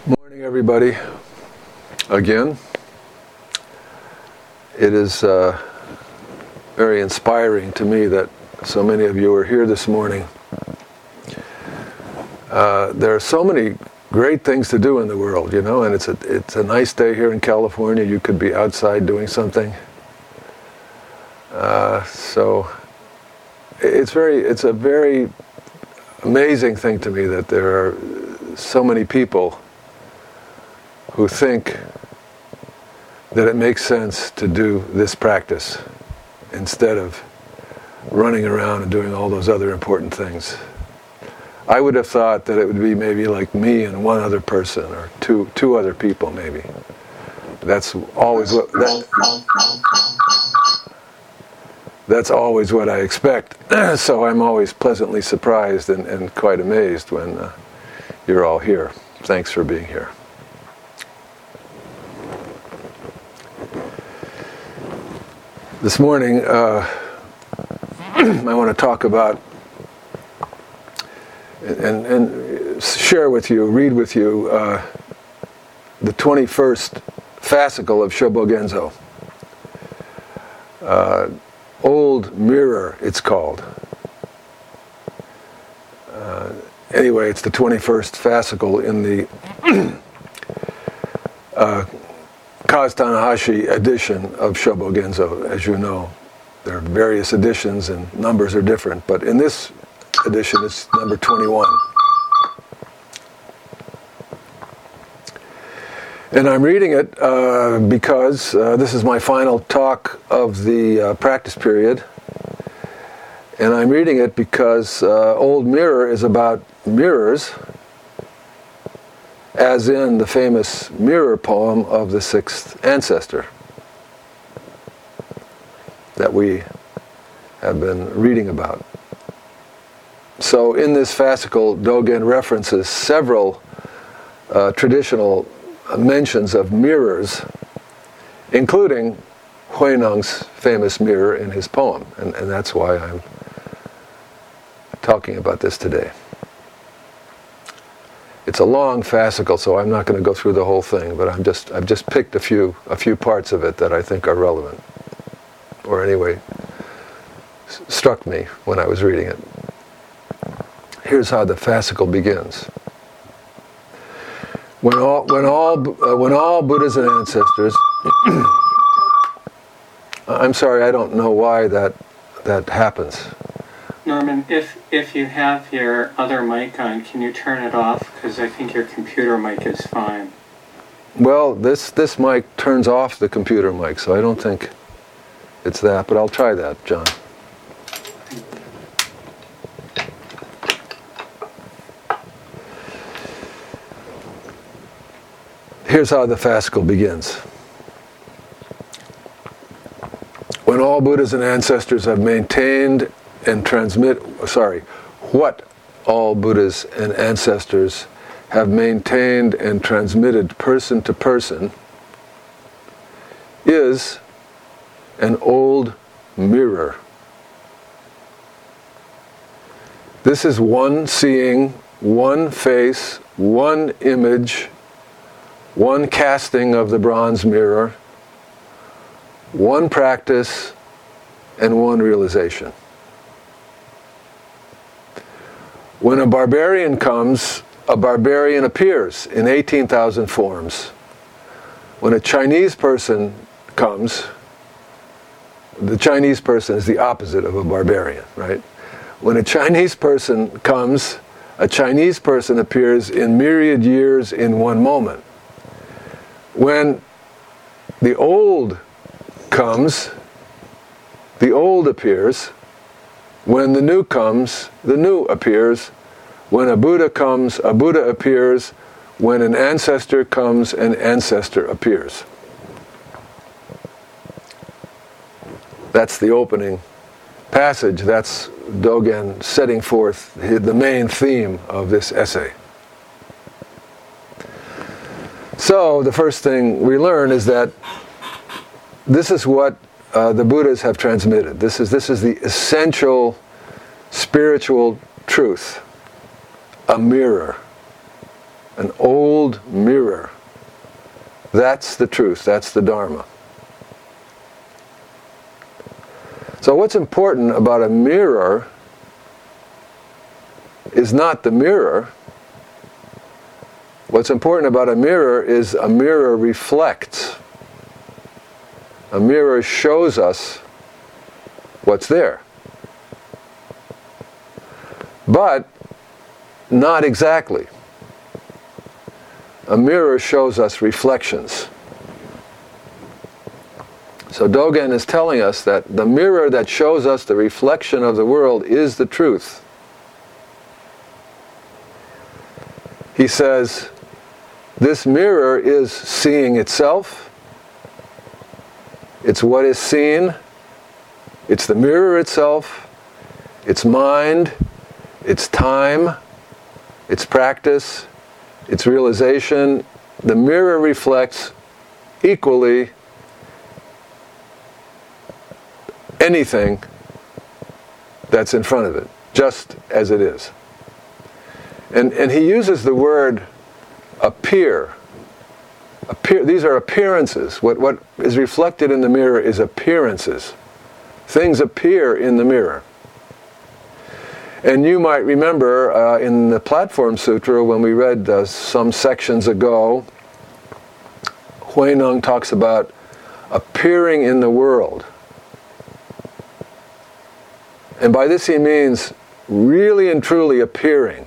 Morning, everybody. Again, it is very inspiring to me that so many of you are here this morning. There are so many great things to do in the world, and it's a nice day here in California. You could be outside doing something. So it's a very amazing thing to me that there are so many people who think that it makes sense to do this practice instead of running around and doing all those other important things. I would have thought that it would be maybe like me and one other person, or two other people maybe. That's always what I expect. So I'm always pleasantly surprised and quite amazed when you're all here. Thanks for being here. This morning, I want to talk about and share with you, read with you, the 21st fascicle of Shobogenzo. Old Mirror, it's called. Anyway, it's the 21st fascicle in the Kaz Tanahashi edition of Shobogenzo. As you know, there are various editions and numbers are different, but in this edition it's number 21. And I'm reading it because this is my final talk of the practice period. And I'm reading it because Old Mirror is about mirrors, as in the famous mirror poem of the sixth ancestor that we have been reading about. So in this fascicle, Dogen references several traditional mentions of mirrors, including Huineng's famous mirror in his poem, and that's why I'm talking about this today. It's a long fascicle, so I'm not going to go through the whole thing, but I've just picked a few parts of it that I think are relevant, or anyway struck me when I was reading it. Here's how the fascicle begins. When all Buddhas and ancestors, I'm sorry, I don't know why that happens. Norman, if you have your other mic on, can you turn it off? Because I think your computer mic is fine. Well, this mic turns off the computer mic, so I don't think it's that, but I'll try that, John. Here's how the fascicle begins. When all Buddhas and ancestors have maintained and what all Buddhas and ancestors have maintained and transmitted person to person is an old mirror. This is one seeing, one face, one image, one casting of the bronze mirror, one practice, and one realization. When a barbarian comes, a barbarian appears in 18,000 forms. When a Chinese person comes, the Chinese person is the opposite of a barbarian, right? When a Chinese person comes, a Chinese person appears in myriad years in one moment. When the old comes, the old appears. When the new comes, the new appears. When a Buddha comes, a Buddha appears. When an ancestor comes, an ancestor appears. That's the opening passage. That's Dogen setting forth the main theme of this essay. So the first thing we learn is that this is what the Buddhas have transmitted. This is the essential spiritual truth, a mirror. an old mirror. That's the truth. That's the Dharma. So what's important about a mirror is not the mirror. What's important about a mirror is a mirror reflects. A mirror shows us what's there. But not exactly. A mirror shows us reflections. So Dogen is telling us that the mirror that shows us the reflection of the world is the truth. He says, this mirror is seeing itself. It's what is seen. It's the mirror itself. It's mind. It's time. It's practice. It's realization. The mirror reflects equally anything that's in front of it, just as it is. And he uses the word appear. These are appearances. What is reflected in the mirror is appearances. Things appear in the mirror. And you might remember in the Platform Sutra, when we read some sections ago, Huineng talks about appearing in the world. And by this he means really and truly appearing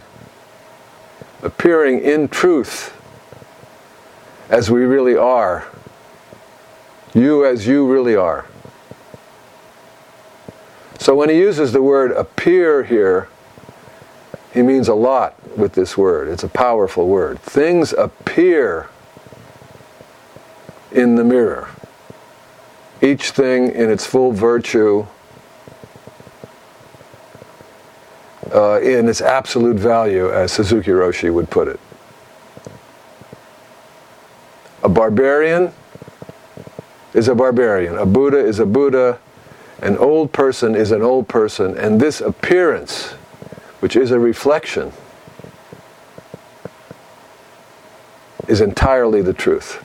in truth as we really are. You as you really are. So when he uses the word appear here, he means a lot with this word. It's a powerful word. Things appear in the mirror. Each thing in its full virtue, in its absolute value, as Suzuki Roshi would put it. A barbarian is a barbarian. A Buddha is a Buddha. An old person is an old person. And this appearance, which is a reflection, is entirely the truth.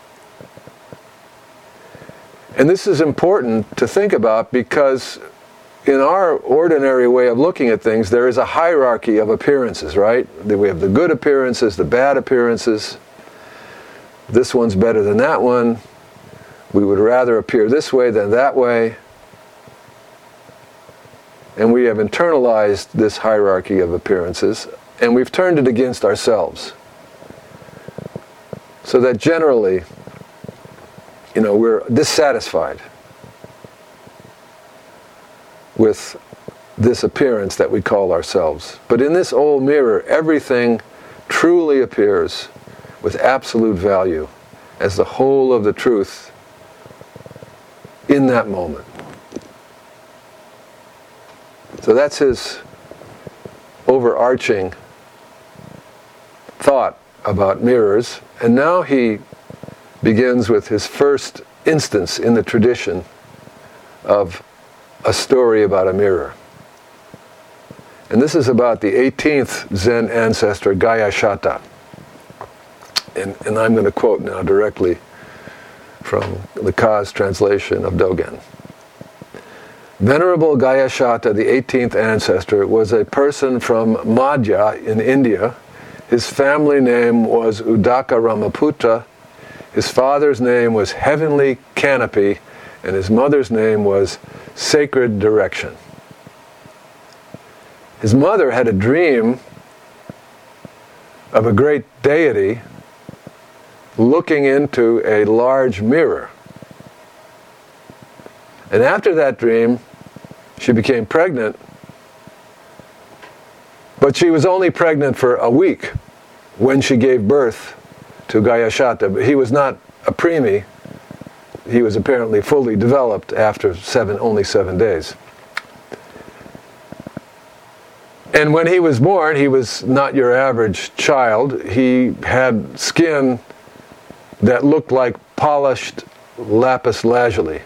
And this is important to think about because in our ordinary way of looking at things, there is a hierarchy of appearances, right? We have the good appearances, the bad appearances. This one's better than that one. We would rather appear this way than that way. And we have internalized this hierarchy of appearances, and we've turned it against ourselves. So that generally, we're dissatisfied with this appearance that we call ourselves. But in this old mirror, everything truly appears with absolute value as the whole of the truth in that moment. So that's his overarching thought about mirrors. And now he begins with his first instance in the tradition of a story about a mirror. And this is about the 18th Zen ancestor, Gayashata. And I'm going to quote now directly from the Ka's translation of Dogen. Venerable Gayashata, the 18th ancestor, was a person from Madhya in India. His family name was Udaka Ramaputra. His father's name was Heavenly Canopy, and his mother's name was Sacred Direction. His mother had a dream of a great deity looking into a large mirror. And after that dream, she became pregnant, but she was only pregnant for a week when she gave birth to Gayashata. But he was not a preemie. He was apparently fully developed after only 7 days. And when he was born, he was not your average child. He had skin that looked like polished lapis lazuli.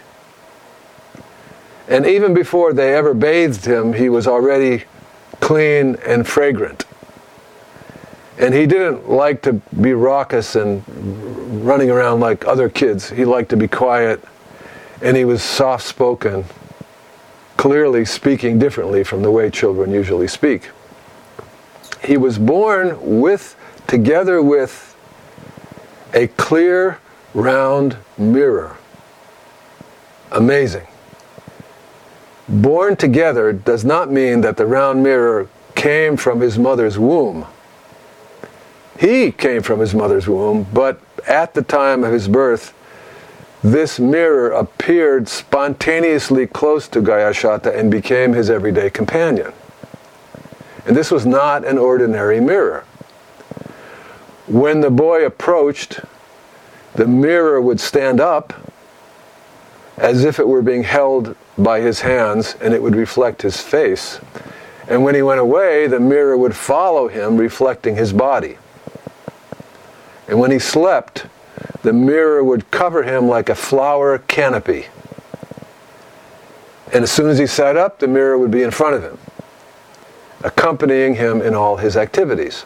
And even before they ever bathed him, he was already clean and fragrant. And he didn't like to be raucous and running around like other kids. He liked to be quiet, and he was soft-spoken, clearly speaking differently from the way children usually speak. He was born together with a clear, round mirror. Amazing. Born together does not mean that the round mirror came from his mother's womb. He came from his mother's womb, but at the time of his birth, this mirror appeared spontaneously close to Gayashata and became his everyday companion. And this was not an ordinary mirror. When the boy approached, the mirror would stand up as if it were being held by his hands, and it would reflect his face. And when he went away, the mirror would follow him, reflecting his body. And when he slept, the mirror would cover him like a flower canopy. And as soon as he sat up, the mirror would be in front of him, accompanying him in all his activities.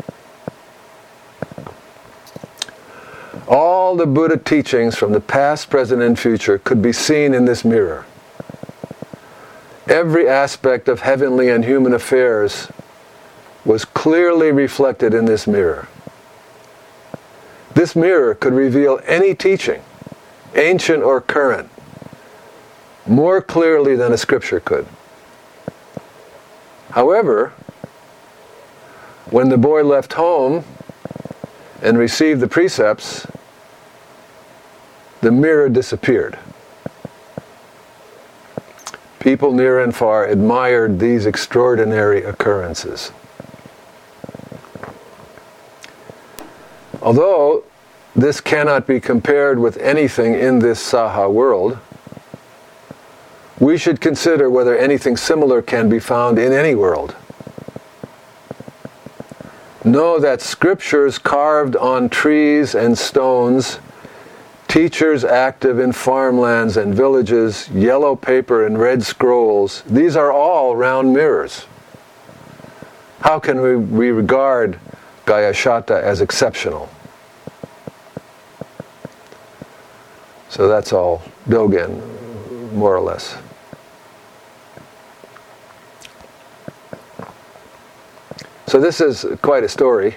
All the Buddha teachings from the past, present, and future could be seen in this mirror. Every aspect of heavenly and human affairs was clearly reflected in this mirror. This mirror could reveal any teaching, ancient or current, more clearly than a scripture could. However, when the boy left home and received the precepts, the mirror disappeared. People near and far admired these extraordinary occurrences. Although this cannot be compared with anything in this Saha world, we should consider whether anything similar can be found in any world. Know that scriptures carved on trees and stones, teachers active in farmlands and villages, yellow paper and red scrolls, these are all round mirrors. How can we regard Gayashata as exceptional? So that's all Dogen, more or less. So this is quite a story.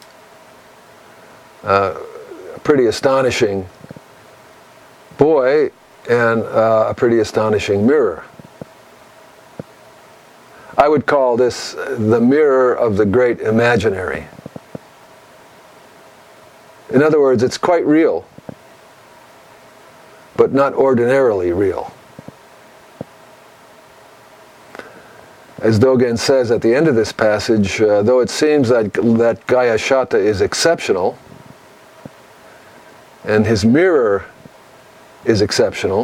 A pretty astonishing boy and a pretty astonishing mirror. I would call this the mirror of the great imaginary. In other words, it's quite real, but not ordinarily real. As Dogen says at the end of this passage, though it seems that Gayashata is exceptional, and his mirror is exceptional,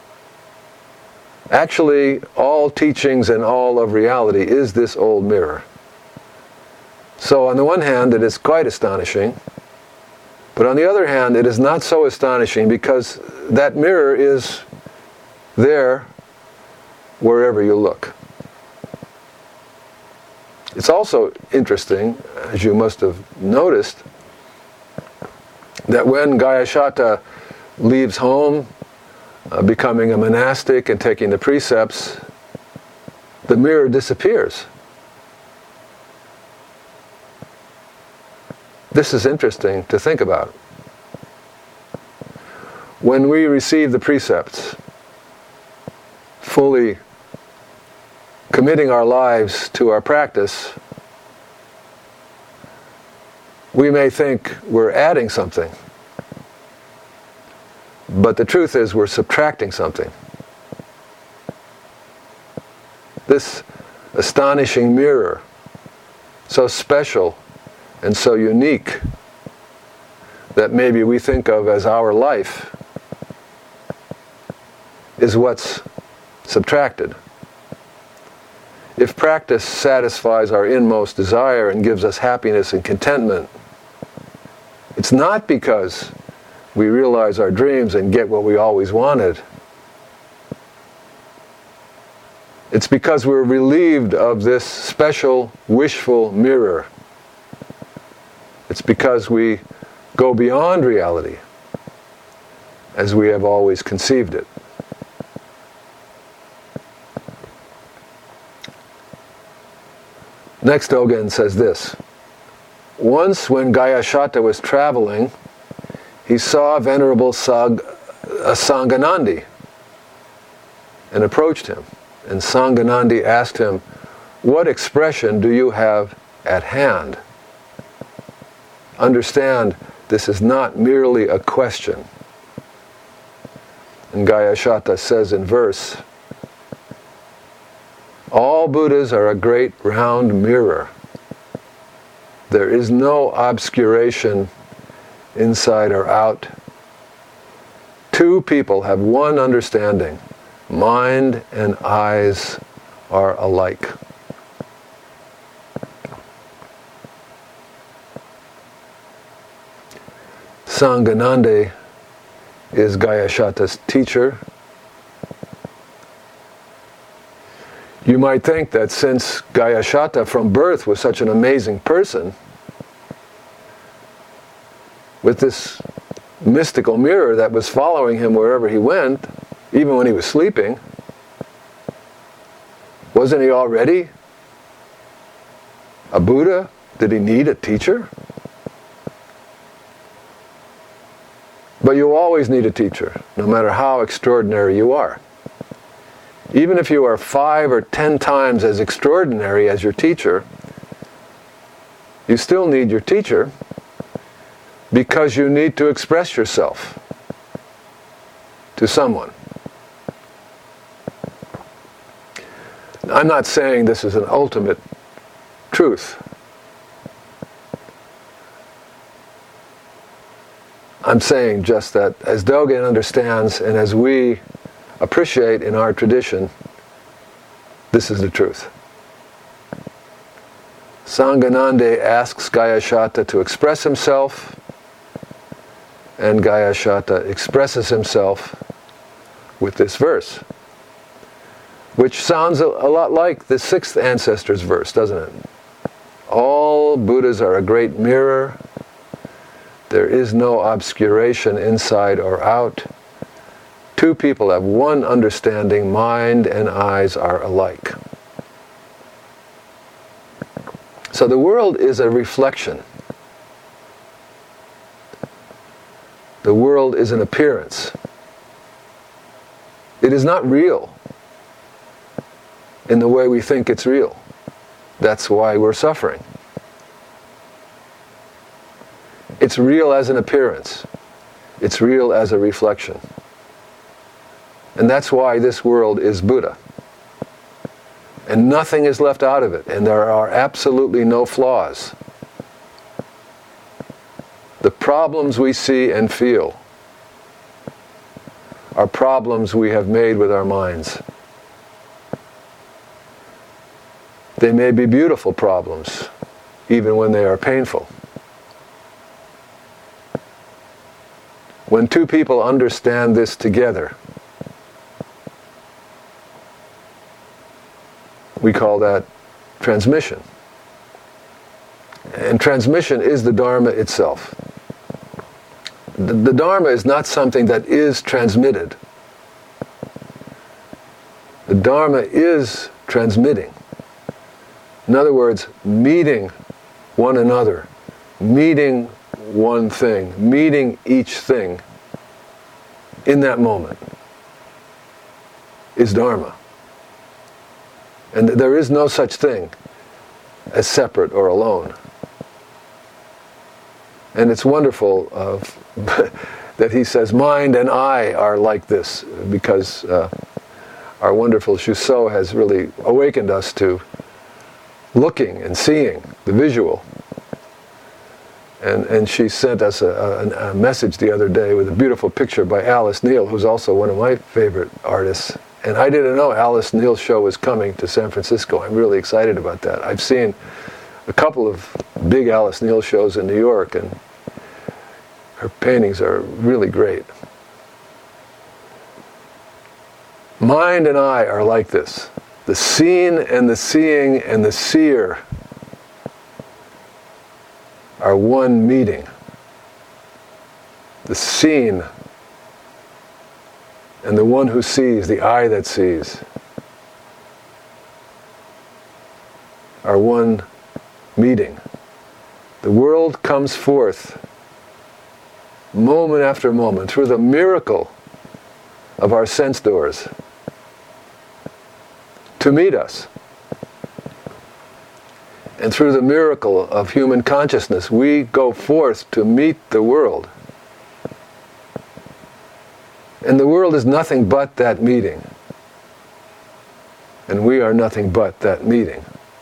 actually all teachings and all of reality is this old mirror. So on the one hand, it is quite astonishing, but on the other hand, it is not so astonishing because that mirror is there wherever you look. It's also interesting, as you must have noticed, that when Gayashata leaves home, becoming a monastic and taking the precepts, the mirror disappears. This is interesting to think about. When we receive the precepts, fully committing our lives to our practice, we may think we're adding something. But the truth is we're subtracting something. This astonishing mirror, so special and so unique, that maybe we think of as our life, is what's subtracted. If practice satisfies our inmost desire and gives us happiness and contentment, it's not because we realize our dreams and get what we always wanted. It's because we're relieved of this special, wishful mirror It's because we go beyond reality as we have always conceived it. Next, Dogen says this. Once when Gayashatha was traveling, he saw Venerable Sanganandi and approached him. And Sanganandi asked him, "What expression do you have at hand?" Understand, this is not merely a question. And Gayashatha says in verse, "All Buddhas are a great round mirror. There is no obscuration inside or out. Two people have one understanding. Mind and eyes are alike." Sanganandi is Gayashatha's teacher. You might think that since Gayashatha from birth was such an amazing person, with this mystical mirror that was following him wherever he went, even when he was sleeping, wasn't he already a Buddha? Did he need a teacher? But you always need a teacher, no matter how extraordinary you are. Even if you are 5 or 10 times as extraordinary as your teacher, you still need your teacher because you need to express yourself to someone. I'm not saying this is an ultimate truth. I'm saying just that as Dogen understands and as we appreciate in our tradition, this is the truth. Sanganandi asks Gayashatha to express himself, and Gayashatha expresses himself with this verse, which sounds a lot like the sixth ancestor's verse, doesn't it? All Buddhas are a great mirror. There is no obscuration inside or out. Two people have one understanding. Mind and eyes are alike. So the world is a reflection. The world is an appearance. It is not real in the way we think it's real. That's why we're suffering. It's real as an appearance. It's real as a reflection. And that's why this world is Buddha. And nothing is left out of it. And there are absolutely no flaws. The problems we see and feel are problems we have made with our minds. They may be beautiful problems, even when they are painful. When two people understand this together, we call that transmission. And transmission is the Dharma itself. The Dharma is not something that is transmitted. The Dharma is transmitting. In other words, meeting one another, meeting one thing, meeting each thing in that moment is Dharma. And there is no such thing as separate or alone. And it's wonderful that he says, mind and I are like this, because our wonderful Shuso has really awakened us to looking and seeing the visual. And she sent us a message the other day with a beautiful picture by Alice Neal, who's also one of my favorite artists. And I didn't know Alice Neal's show was coming to San Francisco. I'm really excited about that. I've seen a couple of big Alice Neal shows in New York, and her paintings are really great. Mind and I are like this. The seen and the seeing and the seer are one meeting. The seen and the one who sees, the eye that sees, are one meeting. The world comes forth moment after moment through the miracle of our sense doors to meet us. And through the miracle of human consciousness, we go forth to meet the world. And the world is nothing but that meeting. And we are nothing but that meeting.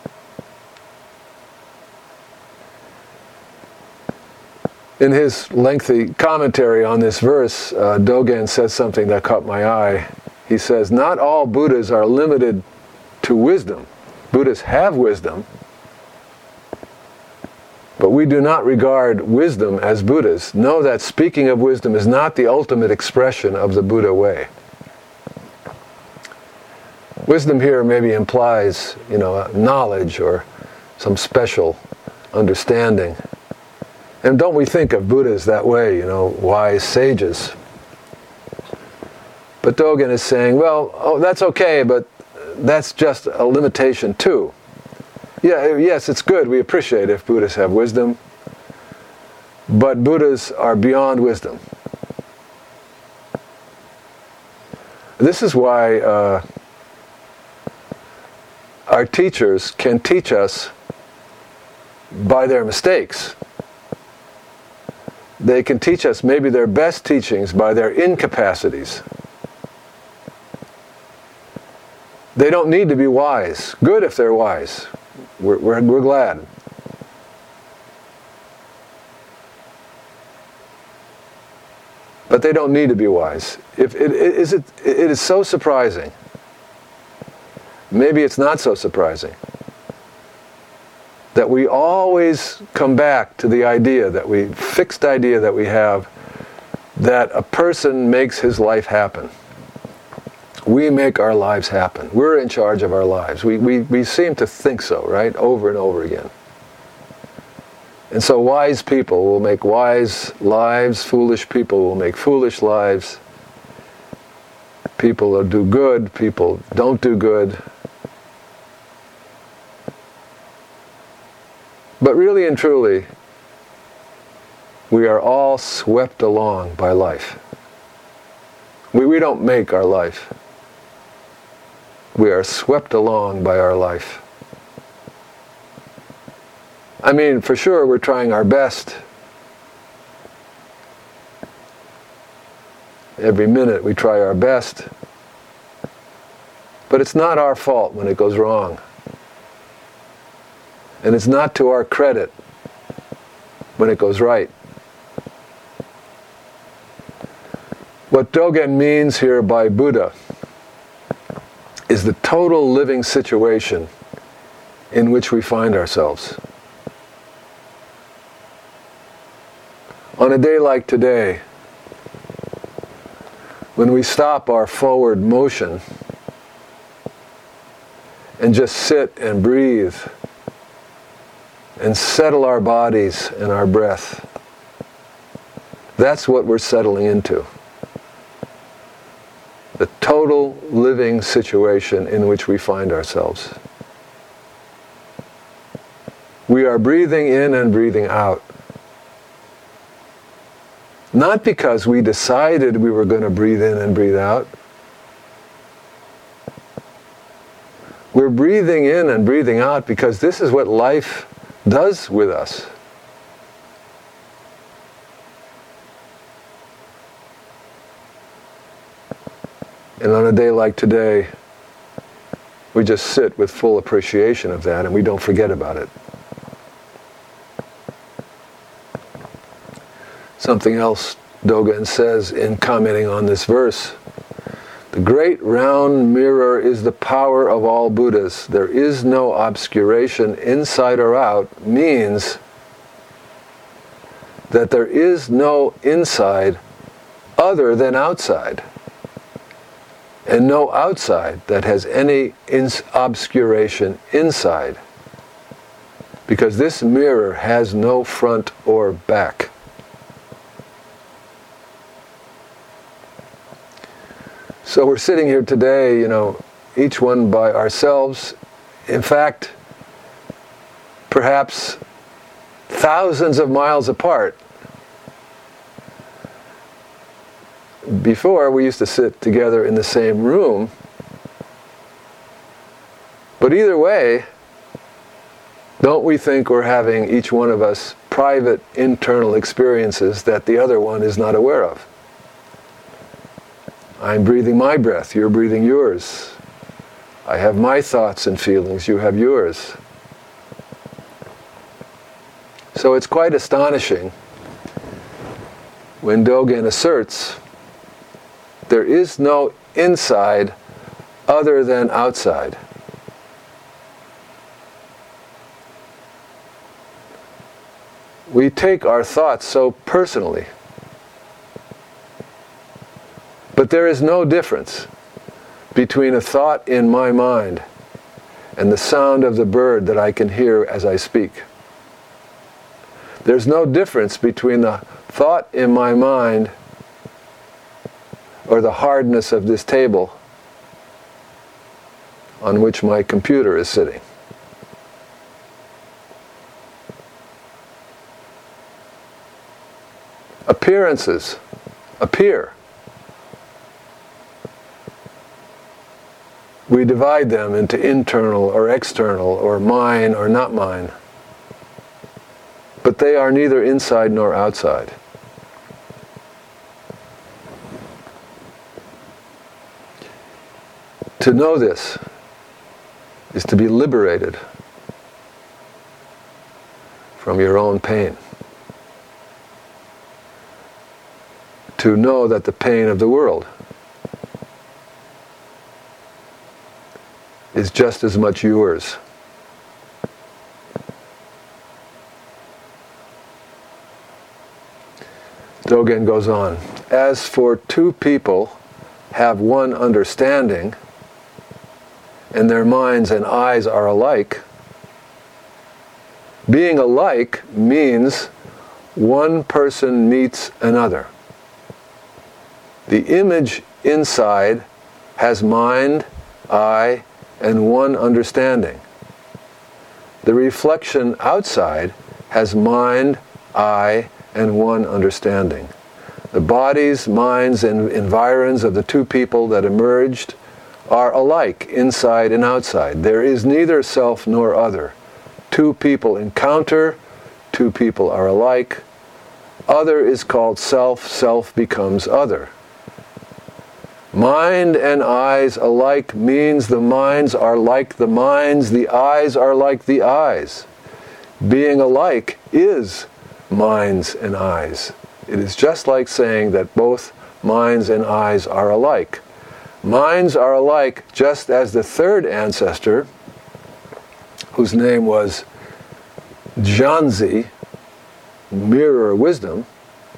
In his lengthy commentary on this verse, Dogen says something that caught my eye. He says, not all Buddhas are limited to wisdom. Buddhas have wisdom, but we do not regard wisdom as Buddhas. Know that speaking of wisdom is not the ultimate expression of the Buddha way. Wisdom here maybe implies, knowledge or some understanding. And don't we think of Buddhas that way, wise sages? But Dogen is saying, that's okay, but that's just a limitation too. Yes, it's good, we appreciate if Buddhas have wisdom, but Buddhas are beyond wisdom. This is why our teachers can teach us by their mistakes. They can teach us maybe their best teachings by their incapacities. They don't need to be wise. Good if they're wise. We're glad. But they don't need to be wise. It is so surprising. Maybe it's not so surprising that we always come back to the fixed idea that we have, that a person makes his life happen. We make our lives happen. We're in charge of our lives. We seem to think so, right? Over and over again. And so wise people will make wise lives, foolish people will make foolish lives. People do good, people don't do good. But really and truly, we are all swept along by life. We don't make our life. We are swept along by our life. I mean, for sure, we're trying our best. Every minute we try our best. But it's not our fault when it goes wrong. And it's not to our credit when it goes right. What Dogen means here by Buddha is the total living situation in which we find ourselves. On a day like today, when we stop our forward motion and just sit and breathe and settle our bodies and our breath, that's what we're settling into. The total living situation in which we find ourselves. We are breathing in and breathing out. Not because we decided we were going to breathe in and breathe out. We're breathing in and breathing out because this is what life does with us. And on a day like today, we just sit with full appreciation of that and we don't forget about it. Something else Dogen says in commenting on this verse: the great round mirror is the power of all Buddhas. There is no obscuration inside or out, means that there is no inside other than outside, and no outside that has any obscuration inside. because this mirror has no front or back. So we're sitting here today, each one by ourselves. In fact, perhaps thousands of miles apart. Before, we used to sit together in the same room. But either way, don't we think we're having, each one of us, private internal experiences that the other one is not aware of? I'm breathing my breath, you're breathing yours. I have my thoughts and feelings, you have yours. So it's quite astonishing when Dogen asserts there is no inside other than outside. We take our thoughts so personally. But there is no difference between a thought in my mind and the sound of the bird that I can hear as I speak. There's no difference between the thought in my mind or the hardness of this table on which my computer is sitting. Appearances appear. We divide them into internal or external or mine or not mine. But they are neither inside nor outside. To know this is to be liberated from your own pain. To know that the pain of the world is just as much yours. Dogen goes on, as for two people have one understanding, and their minds and eyes are alike, being alike means one person meets another. The image inside has mind, eye, and one understanding. The reflection outside has mind, eye, and one understanding. The bodies, minds, and environs of the two people that emerged are alike inside and outside. There is neither self nor other. Two people encounter, two people are alike. Other is called self, self becomes other. Mind and eyes alike means the minds are like the minds, the eyes are like the eyes. Being alike is minds and eyes. It is just like saying that both minds and eyes are alike. Minds are alike just as the third ancestor, whose name was Zhanzi, mirror wisdom,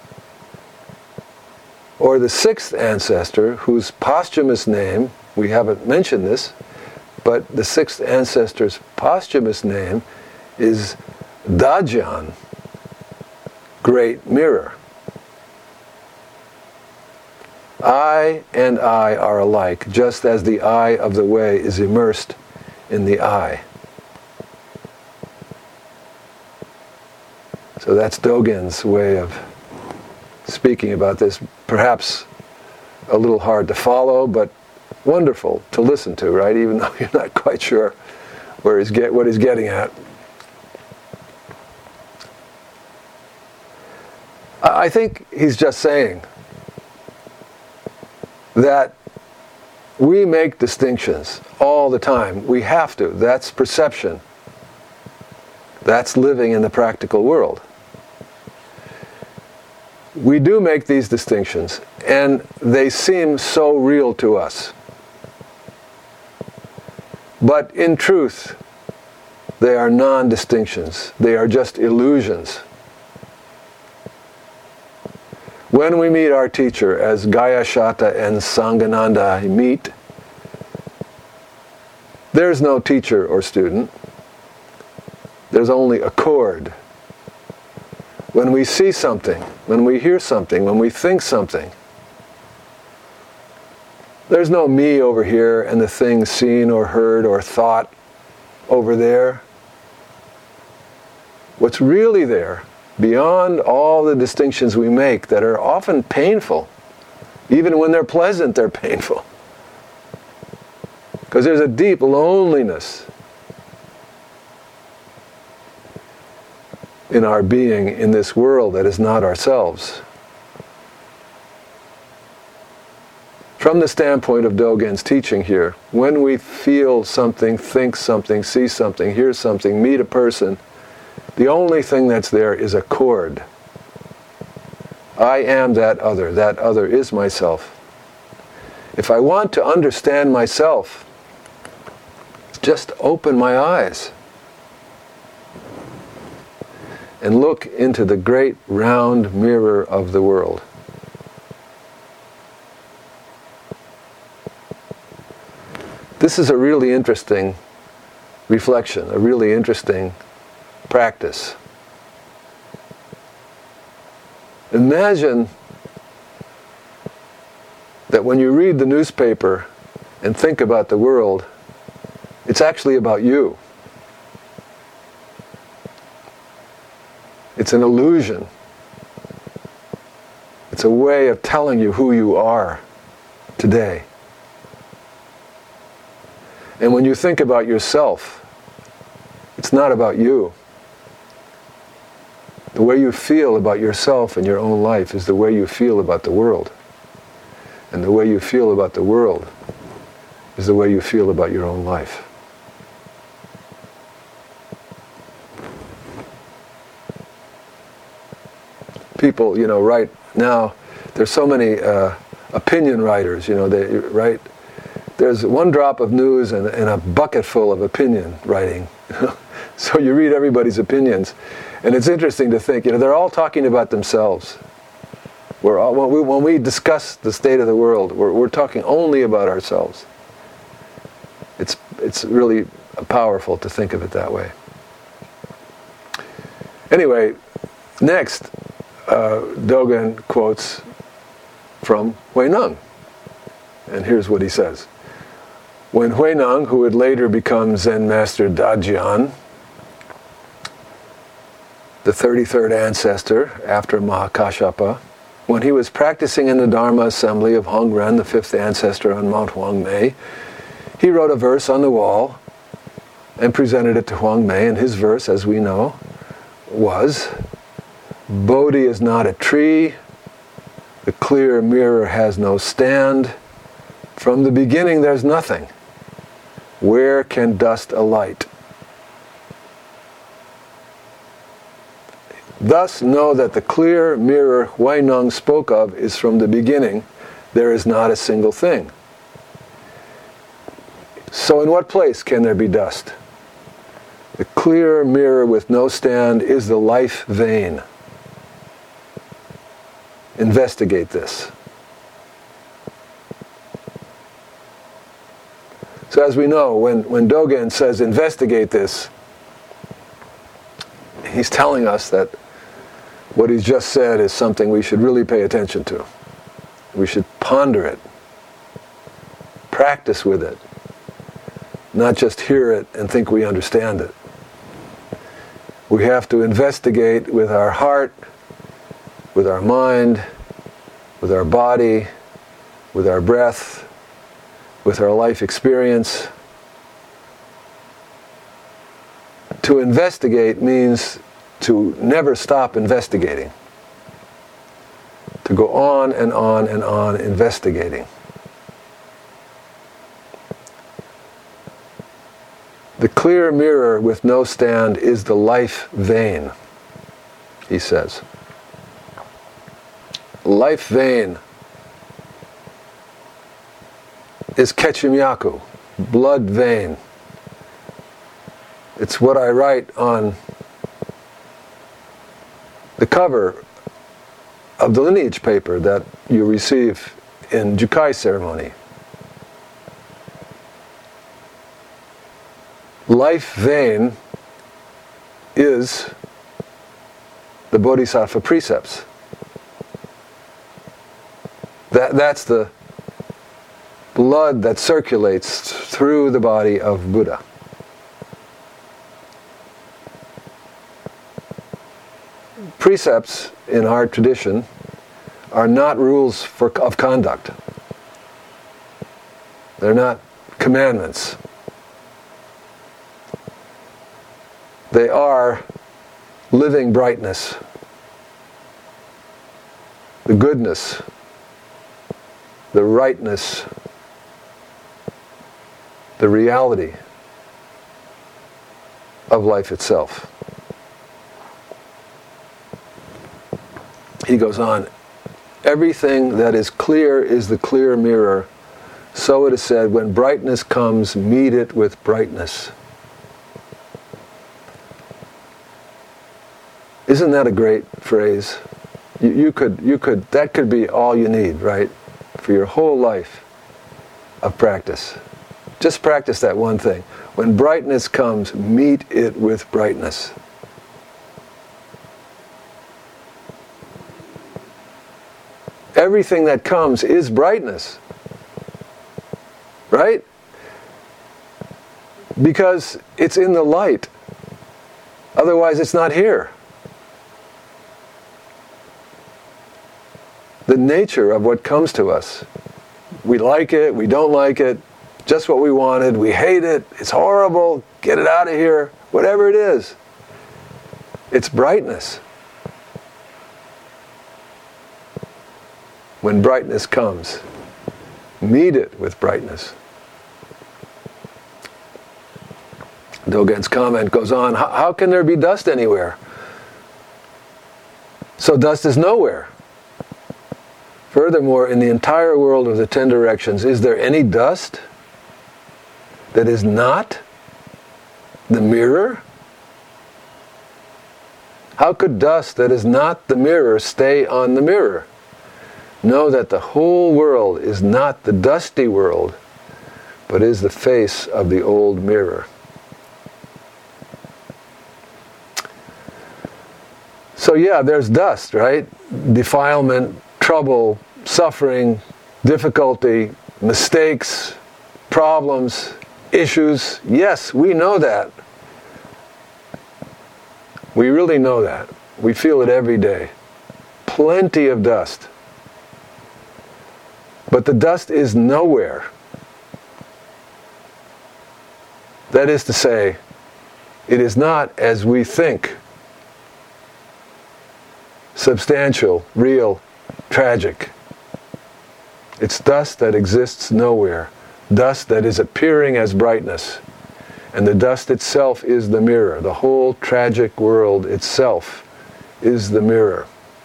or the sixth ancestor, whose posthumous name, we haven't mentioned this, but the sixth ancestor's posthumous name is Dajian, great mirror. I and I are alike, just as the eye of the way is immersed in the eye. So that's Dogen's way of speaking about this. Perhaps a little hard to follow, but wonderful to listen to, right? Even though you're not quite sure what he's getting at. I think he's just saying that we make distinctions all the time. We have to. That's perception. That's living in the practical world. We do make these distinctions, and they seem so real to us. But in truth, they are non-distinctions. They are just illusions. When we meet our teacher, as Gayashata and Sangananda meet, there's no teacher or student. there's only accord. When we see something, when we hear something, when we think something, there's no me over here and the thing seen or heard or thought over there. What's really there, beyond all the distinctions we make that are often painful, even when they're pleasant, they're painful. Because there's a deep loneliness in our being in this world that is not ourselves. From the standpoint of Dogen's teaching here, when we feel something, think something, see something, hear something, meet a person, the only thing that's there is accord. I am that other is myself. If I want to understand myself, just open my eyes and look into the great round mirror of the world. This is a really interesting reflection, a really interesting practice. Imagine that when you read the newspaper and think about the world, it's actually about you. It's an illusion. It's a way of telling you who you are today. And when you think about yourself, it's not about you. The way you feel about yourself and your own life is the way you feel about the world. And the way you feel about the world is the way you feel about your own life. People, right now, there's so many opinion writers, they write. There's one drop of news and a bucket full of opinion writing. So you read everybody's opinions. And it's interesting to think, they're all talking about themselves. When we discuss the state of the world, we're talking only about ourselves. It's really powerful to think of it that way. Anyway, next, Dogen quotes from Huineng. And here's what he says. When Huineng, who would later become Zen master Dajian, the 33rd ancestor after Mahakashapa, when he was practicing in the Dharma assembly of Hongren, the 5th ancestor on Mount Huangmei, he wrote a verse on the wall and presented it to Huangmei, and his verse, as we know, was, Bodhi is not a tree, the clear mirror has no stand, from the beginning there's nothing. Where can dust alight? Thus know that the clear mirror Huineng spoke of is from the beginning. There is not a single thing. So in what place can there be dust? The clear mirror with no stand is the life vein. Investigate this. So as we know, when Dogen says investigate this, he's telling us that what he's just said is something we should really pay attention to. We should ponder it, practice with it, not just hear it and think we understand it. We have to investigate with our heart, with our mind, with our body, with our breath, with our life experience. To investigate means to never stop investigating. To go on and on and on investigating. The clear mirror with no stand is the life vein, he says. Life vein is Kechimyaku, blood vein. It's what I write on the cover of the lineage paper that you receive in Jukai ceremony. Life vein is the Bodhisattva precepts. That's the blood that circulates through the body of Buddha. Precepts in our tradition are not rules of conduct. They're not commandments. They are living brightness, the goodness, the rightness, the reality of life itself. He goes on, everything that is clear is the clear mirror. So it is said, when brightness comes, meet it with brightness. Isn't that a great phrase? That could be all you need, right? For your whole life of practice. Just practice that one thing. When brightness comes, meet it with brightness. Everything that comes is brightness. Right? Because it's in the light. Otherwise it's not here. The nature of what comes to us. We like it, we don't like it, just what we wanted, we hate it, it's horrible, get it out of here, whatever it is. It's brightness. When brightness comes, meet it with brightness. Dogen's comment goes on, how can there be dust anywhere? So dust is nowhere. Furthermore, in the entire world of the 10 directions, is there any dust that is not the mirror? How could dust that is not the mirror stay on the mirror? Know that the whole world is not the dusty world, but is the face of the old mirror. So yeah, there's dust, right? Defilement, trouble, suffering, difficulty, mistakes, problems, issues. Yes, we know that. We really know that. We feel it every day. Plenty of dust. But the dust is nowhere. That is to say, it is not as we think. Substantial, real, tragic. It's dust that exists nowhere. Dust that is appearing as brightness. And the dust itself is the mirror. The whole tragic world itself is the mirror.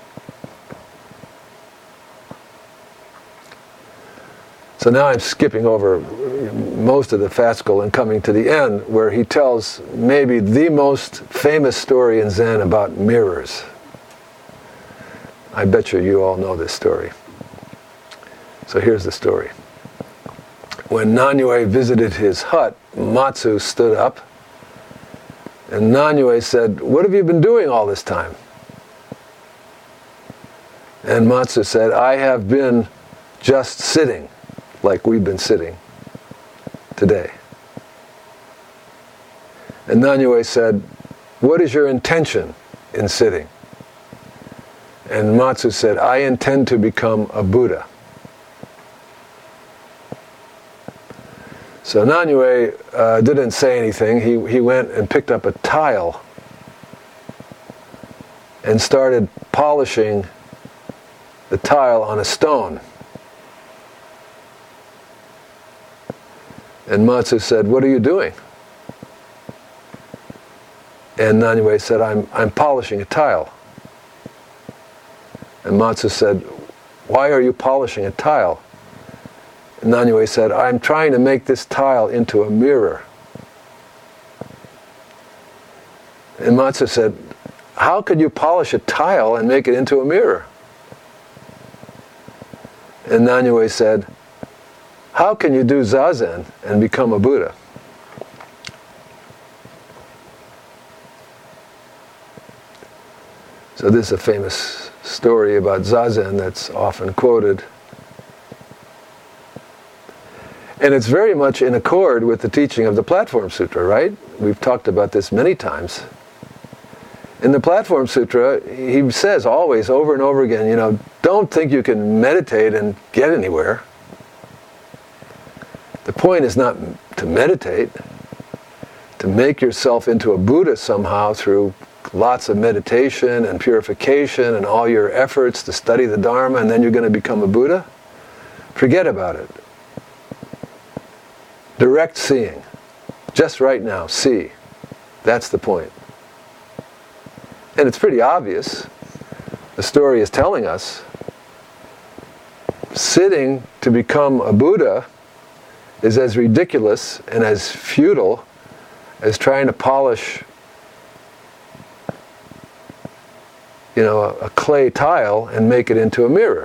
So now I'm skipping over most of the fascicle and coming to the end where he tells maybe the most famous story in Zen about mirrors. I bet you all know this story. So here's the story. When Nanyue visited his hut, Matsu stood up, and Nanyue said, "What have you been doing all this time?" And Matsu said, "I have been just sitting, like we've been sitting today." And Nanyue said, "What is your intention in sitting?" And Matsu said, "I intend to become a Buddha." So Nanyue didn't say anything. He went and picked up a tile and started polishing the tile on a stone. And Matsu said, "What are you doing?" And Nanyue said, I'm polishing a tile." And Matsu said, "Why are you polishing a tile?" And Nanyue said, "I'm trying to make this tile into a mirror." And Matsu said, "How could you polish a tile and make it into a mirror?" And Nanyue said, "How can you do Zazen and become a Buddha?" So this is a famous story about Zazen that's often quoted. And it's very much in accord with the teaching of the Platform Sutra, right? We've talked about this many times. In the Platform Sutra, he says always, over and over again, don't think you can meditate and get anywhere. The point is not to meditate, to make yourself into a Buddha somehow through lots of meditation and purification and all your efforts to study the Dharma, and then you're going to become a Buddha. Forget about it. Direct seeing. Just right now, see. That's the point. And it's pretty obvious. The story is telling us sitting to become a Buddha is as ridiculous and as futile as trying to polish a clay tile and make it into a mirror.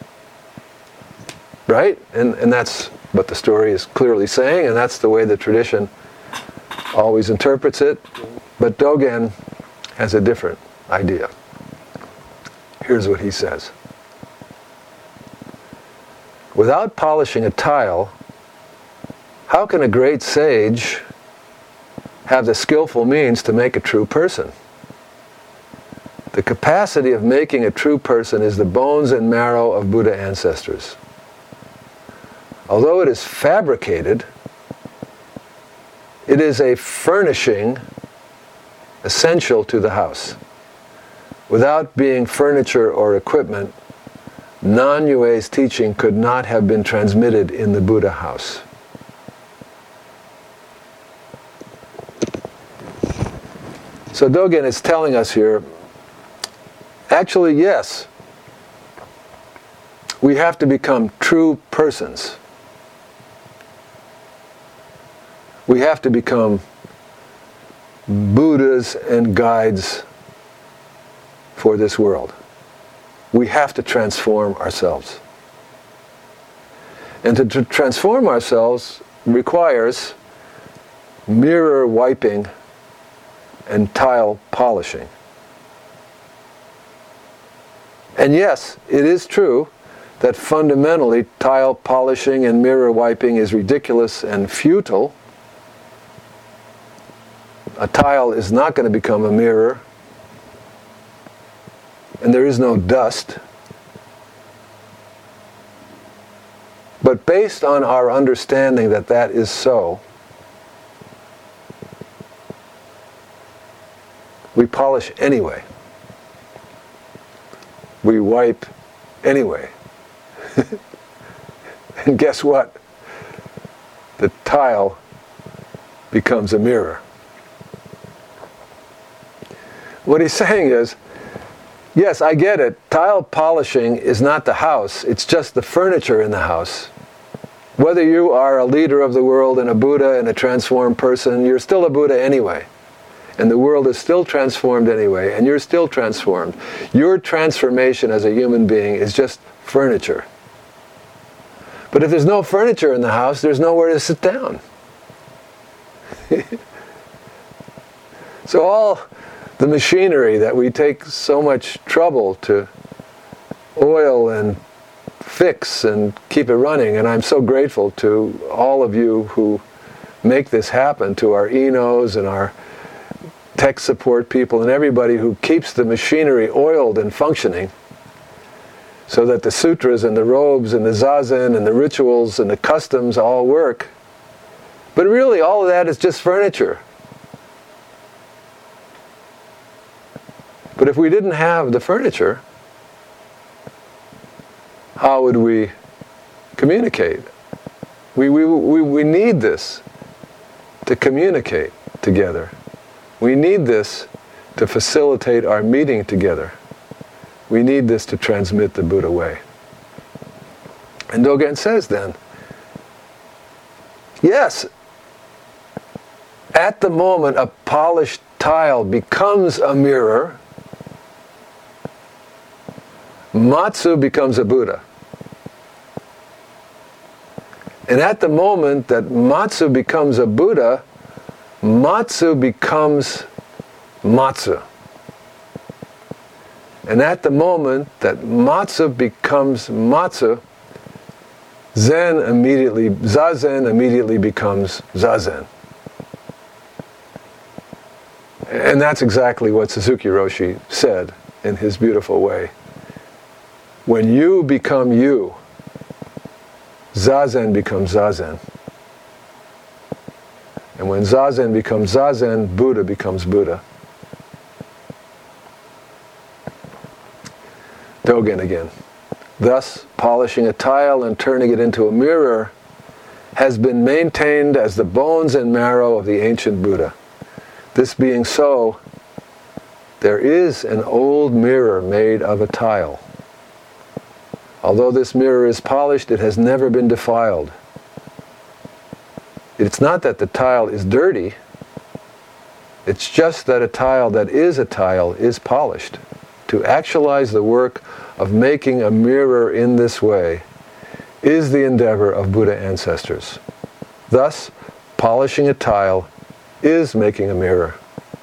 Right? And that's what the story is clearly saying, and that's the way the tradition always interprets it. But Dogen has a different idea. Here's what he says. Without polishing a tile, how can a great sage have the skillful means to make a true person? The capacity of making a true person is the bones and marrow of Buddha ancestors. Although it is fabricated, it is a furnishing essential to the house. Without being furniture or equipment, Non-Yue's teaching could not have been transmitted in the Buddha house. So Dogen is telling us here, actually, yes, we have to become true persons. We have to become Buddhas and guides for this world. We have to transform ourselves. And to transform ourselves requires mirror wiping and tile polishing. And yes, it is true that fundamentally tile polishing and mirror wiping is ridiculous and futile. A tile is not going to become a mirror, and there is no dust. But based on our understanding that that is so, we polish anyway. We wipe anyway. And guess what? The tile becomes a mirror. What he's saying is, yes, I get it. Tile polishing is not the house. It's just the furniture in the house. Whether you are a leader of the world and a Buddha and a transformed person, you're still a Buddha anyway. And the world is still transformed anyway, and you're still transformed. Your transformation as a human being is just furniture. But if there's no furniture in the house, there's nowhere to sit down. So all the machinery that we take so much trouble to oil and fix and keep it running, and I'm so grateful to all of you who make this happen, to our Enos and our tech support people and everybody who keeps the machinery oiled and functioning so that the sutras and the robes and the zazen and the rituals and the customs all work. But really all of that is just furniture. But if we didn't have the furniture, how would we communicate? We need this to communicate together. We need this to facilitate our meeting together. We need this to transmit the Buddha way. And Dogen says then, yes, at the moment a polished tile becomes a mirror, Matsu becomes a Buddha. And at the moment that Matsu becomes a Buddha, Matsu becomes Matsu. And at the moment that matzah becomes matzah, Zazen immediately becomes Zazen. And that's exactly what Suzuki Roshi said in his beautiful way. When you become you, Zazen becomes Zazen. And when Zazen becomes Zazen, Buddha becomes Buddha. Dogen again. Thus, polishing a tile and turning it into a mirror has been maintained as the bones and marrow of the ancient Buddha. This being so, there is an old mirror made of a tile. Although this mirror is polished, it has never been defiled. It's not that the tile is dirty, it's just that a tile that is a tile is polished. To actualize the work of making a mirror in this way is the endeavor of Buddha ancestors. Thus, polishing a tile is making a mirror.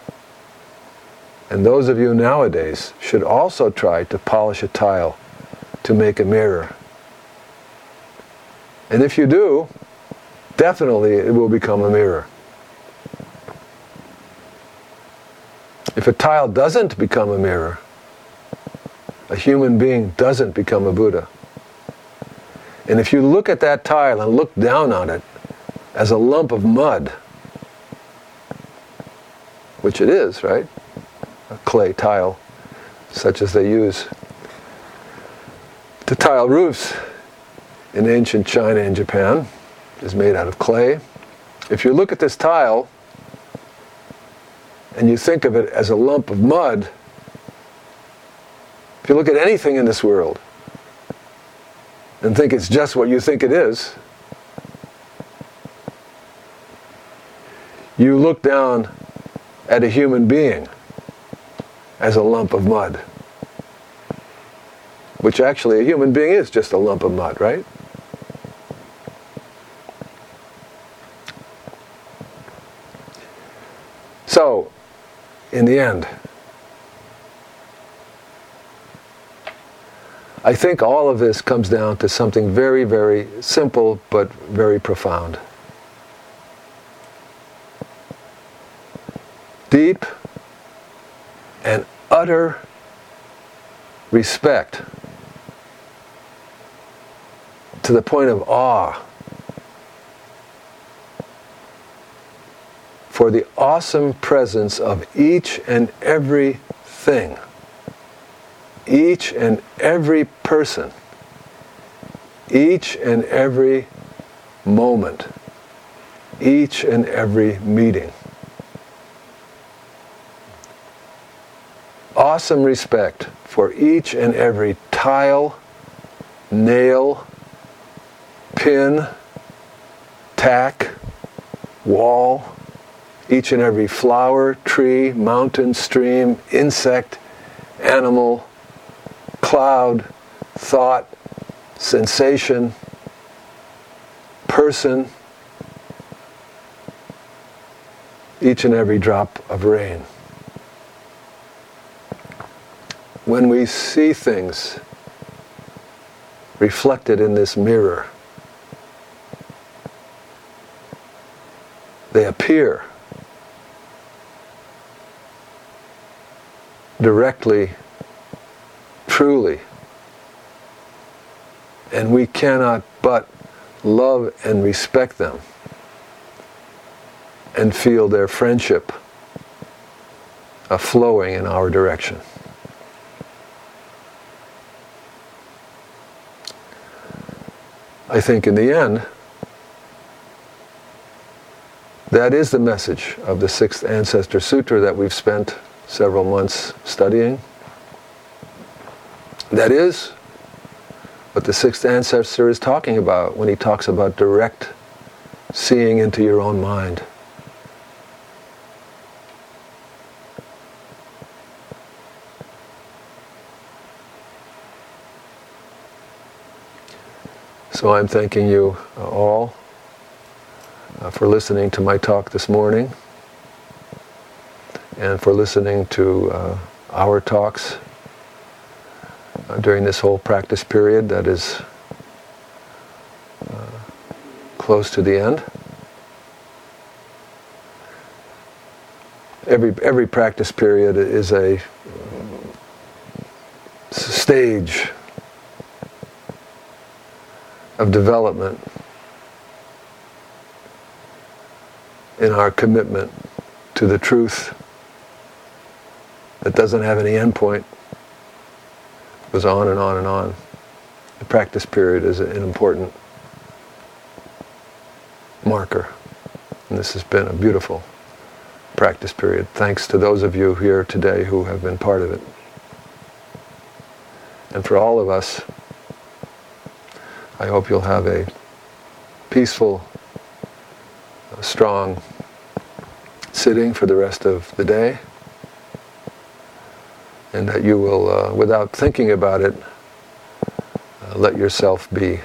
And those of you nowadays should also try to polish a tile to make a mirror. And if you do, definitely it will become a mirror. If a tile doesn't become a mirror, a human being doesn't become a Buddha. And if you look at that tile and look down on it as a lump of mud, which it is, right? A clay tile, such as they use to tile roofs in ancient China and Japan, is made out of clay. If you look at this tile and you think of it as a lump of mud, if you look at anything in this world and think it's just what you think it is, you look down at a human being as a lump of mud. Which actually a human being is just a lump of mud, right? So, in the end, I think all of this comes down to something very, very simple but very profound. Deep and utter respect to the point of awe for the awesome presence of each and every thing, each and every person, each and every moment, each and every meeting. Awesome respect for each and every tile, nail, pin, tack, wall, each and every flower, tree, mountain, stream, insect, animal, cloud, thought, sensation, person, each and every drop of rain. When we see things reflected in this mirror, they appear directly, truly, and we cannot but love and respect them and feel their friendship flowing in our direction. I think in the end, that is the message of the Sixth Ancestor Sutra that we've spent several months studying. That is what the Sixth Ancestor is talking about when he talks about direct seeing into your own mind. So I'm thanking you all for listening to my talk this morning and for listening to our talks during this whole practice period that is close to the end. Every practice period is a stage of development in our commitment to the truth that doesn't have any endpoint. It goes on and on and on. The practice period is an important marker. And this has been a beautiful practice period. Thanks to those of you here today who have been part of it. And for all of us, I hope you'll have a peaceful, strong sitting for the rest of the day, and that you will, without thinking about it, let yourself be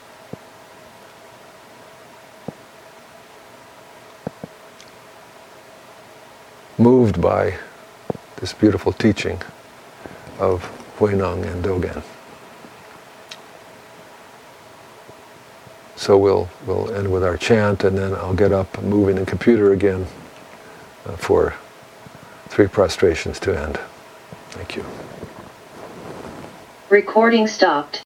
moved by this beautiful teaching of Huineng and Dogen. So we'll end with our chant, and then I'll get up, moving the computer again for 3 prostrations to end. Thank you. Recording stopped.